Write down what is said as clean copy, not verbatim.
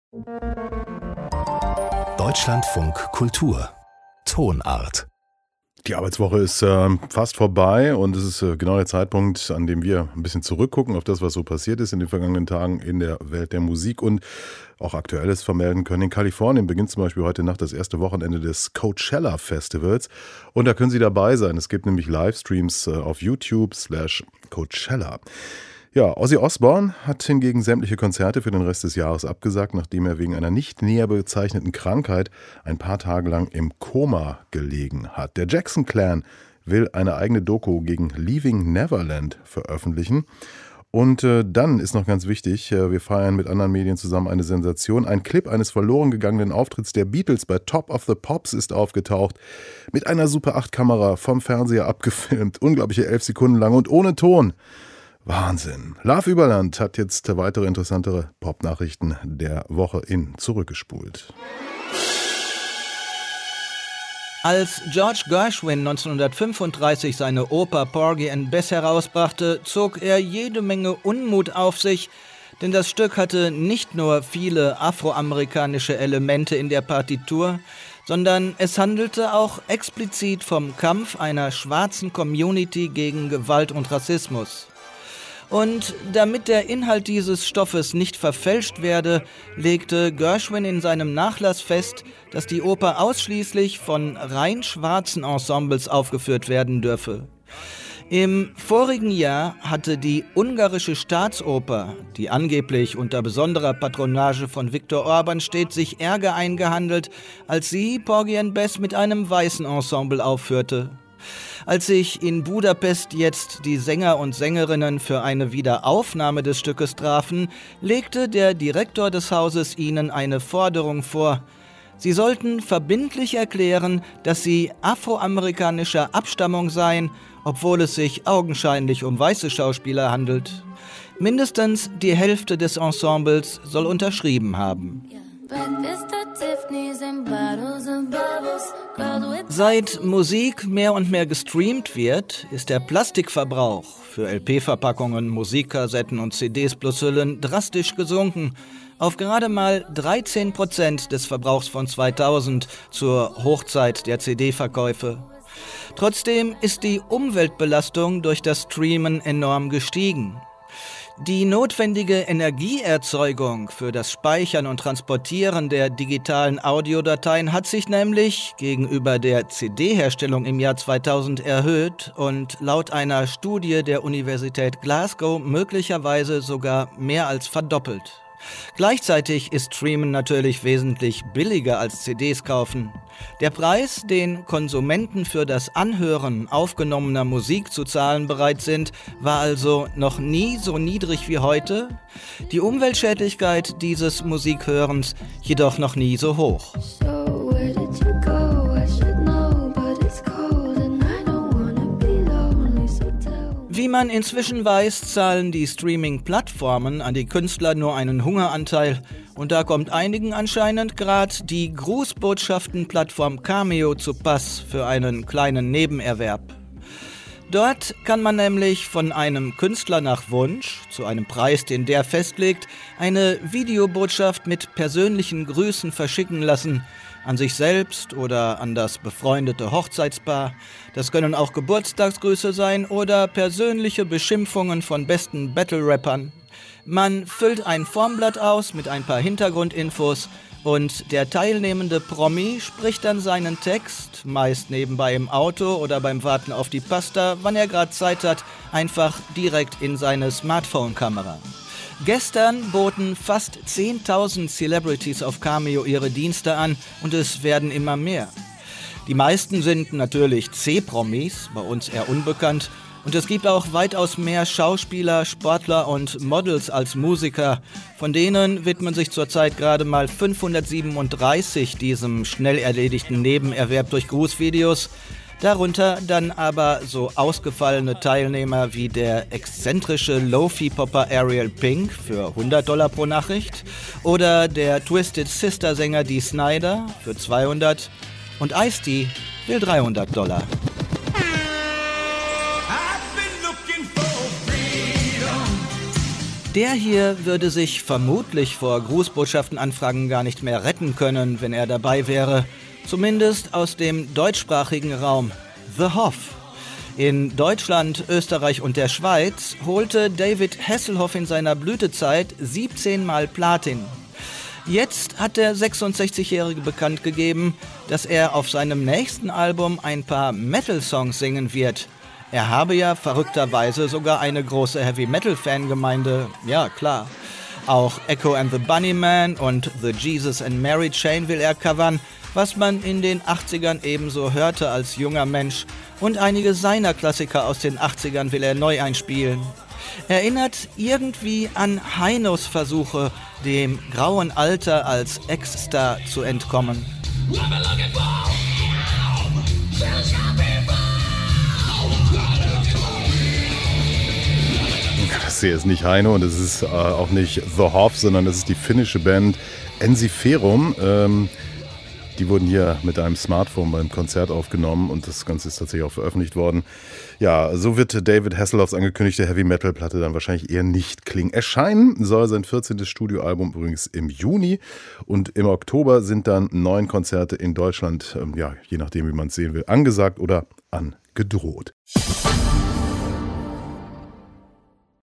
Deutschlandfunk Kultur Tonart. Die Arbeitswoche ist fast vorbei und es ist genau der Zeitpunkt, an dem wir ein bisschen zurückgucken auf das, was so passiert ist in den vergangenen Tagen in der Welt der Musik und auch Aktuelles vermelden können. In Kalifornien beginnt zum Beispiel heute Nacht das erste Wochenende des Coachella Festivals und da können Sie dabei sein. Es gibt nämlich Livestreams auf YouTube/Coachella. Ja, Ozzy Osbourne hat hingegen sämtliche Konzerte für den Rest des Jahres abgesagt, nachdem er wegen einer nicht näher bezeichneten Krankheit ein paar Tage lang im Koma gelegen hat. Der Jackson Clan will eine eigene Doku gegen Leaving Neverland veröffentlichen. Und dann ist noch ganz wichtig, wir feiern mit anderen Medien zusammen eine Sensation. Ein Clip eines verloren gegangenen Auftritts der Beatles bei Top of the Pops ist aufgetaucht. Mit einer Super 8 Kamera vom Fernseher abgefilmt. Unglaubliche 11 Sekunden lang und ohne Ton. Wahnsinn. Love Überland hat jetzt weitere interessantere Pop-Nachrichten der Woche zurückgespult. Als George Gershwin 1935 seine Oper Porgy and Bess herausbrachte, zog er jede Menge Unmut auf sich, denn das Stück hatte nicht nur viele afroamerikanische Elemente in der Partitur, sondern es handelte auch explizit vom Kampf einer schwarzen Community gegen Gewalt und Rassismus. Und damit der Inhalt dieses Stoffes nicht verfälscht werde, legte Gershwin in seinem Nachlass fest, dass die Oper ausschließlich von rein schwarzen Ensembles aufgeführt werden dürfe. Im vorigen Jahr hatte die ungarische Staatsoper, die angeblich unter besonderer Patronage von Viktor Orban steht, sich Ärger eingehandelt, als sie Porgy and Bess mit einem weißen Ensemble aufführte. Als sich in Budapest jetzt die Sänger und Sängerinnen für eine Wiederaufnahme des Stückes trafen, legte der Direktor des Hauses ihnen eine Forderung vor. Sie sollten verbindlich erklären, dass sie afroamerikanischer Abstammung seien, obwohl es sich augenscheinlich um weiße Schauspieler handelt. Mindestens die Hälfte des Ensembles soll unterschrieben haben. Seit Musik mehr und mehr gestreamt wird, ist der Plastikverbrauch für LP-Verpackungen, Musikkassetten und CDs plus Hüllen drastisch gesunken. Auf gerade mal 13% des Verbrauchs von 2000 zur Hochzeit der CD-Verkäufe. Trotzdem ist die Umweltbelastung durch das Streamen enorm gestiegen. Die notwendige Energieerzeugung für das Speichern und Transportieren der digitalen Audiodateien hat sich nämlich gegenüber der CD-Herstellung im Jahr 2000 erhöht und laut einer Studie der Universität Glasgow möglicherweise sogar mehr als verdoppelt. Gleichzeitig ist Streamen natürlich wesentlich billiger als CDs kaufen. Der Preis, den Konsumenten für das Anhören aufgenommener Musik zu zahlen bereit sind, war also noch nie so niedrig wie heute, die Umweltschädlichkeit dieses Musikhörens jedoch noch nie so hoch. Wie man inzwischen weiß, zahlen die Streaming-Plattformen an die Künstler nur einen Hungeranteil und da kommt einigen anscheinend gerade die Grußbotschaften-Plattform Cameo zu Pass für einen kleinen Nebenerwerb. Dort kann man nämlich von einem Künstler nach Wunsch, zu einem Preis, den der festlegt, eine Videobotschaft mit persönlichen Grüßen verschicken lassen, an sich selbst oder an das befreundete Hochzeitspaar. Das können auch Geburtstagsgrüße sein oder persönliche Beschimpfungen von besten Battle-Rappern. Man füllt ein Formblatt aus mit ein paar Hintergrundinfos und der teilnehmende Promi spricht dann seinen Text, meist nebenbei im Auto oder beim Warten auf die Pasta, wann er gerade Zeit hat, einfach direkt in seine Smartphone-Kamera. Gestern boten fast 10.000 Celebrities auf Cameo ihre Dienste an und es werden immer mehr. Die meisten sind natürlich C-Promis, bei uns eher unbekannt. Und es gibt auch weitaus mehr Schauspieler, Sportler und Models als Musiker. Von denen widmen sich zurzeit gerade mal 537 diesem schnell erledigten Nebenerwerb durch Grußvideos. Darunter dann aber so ausgefallene Teilnehmer wie der exzentrische Lo-Fi-Popper Ariel Pink für $100 pro Nachricht oder der Twisted Sister-Sänger Dee Snider für 200 und Ice-T will $300. Der hier würde sich vermutlich vor Grußbotschaftenanfragen gar nicht mehr retten können, wenn er dabei wäre. Zumindest aus dem deutschsprachigen Raum. The Hoff. In Deutschland, Österreich und der Schweiz holte David Hasselhoff in seiner Blütezeit 17 Mal Platin. Jetzt hat der 66-Jährige bekannt gegeben, dass er auf seinem nächsten Album ein paar Metal-Songs singen wird. Er habe ja verrückterweise sogar eine große Heavy-Metal-Fangemeinde, ja klar. Auch Echo and the Bunnymen und The Jesus and Mary Chain will er covern, was man in den 80ern ebenso hörte als junger Mensch. Und einige seiner Klassiker aus den 80ern will er neu einspielen. Erinnert irgendwie an Heinos Versuche, dem grauen Alter als Ex-Star zu entkommen. Das hier ist nicht Heino und es ist auch nicht The Hoff, sondern das ist die finnische Band Ensiferum. Die wurden hier mit einem Smartphone beim Konzert aufgenommen und das Ganze ist tatsächlich auch veröffentlicht worden. Ja, so wird David Hasselhoffs angekündigte Heavy-Metal-Platte dann wahrscheinlich eher nicht klingen. Erscheinen soll sein 14. Studioalbum übrigens im Juni und im Oktober sind dann 9 Konzerte in Deutschland, je nachdem wie man es sehen will, angesagt oder angedroht.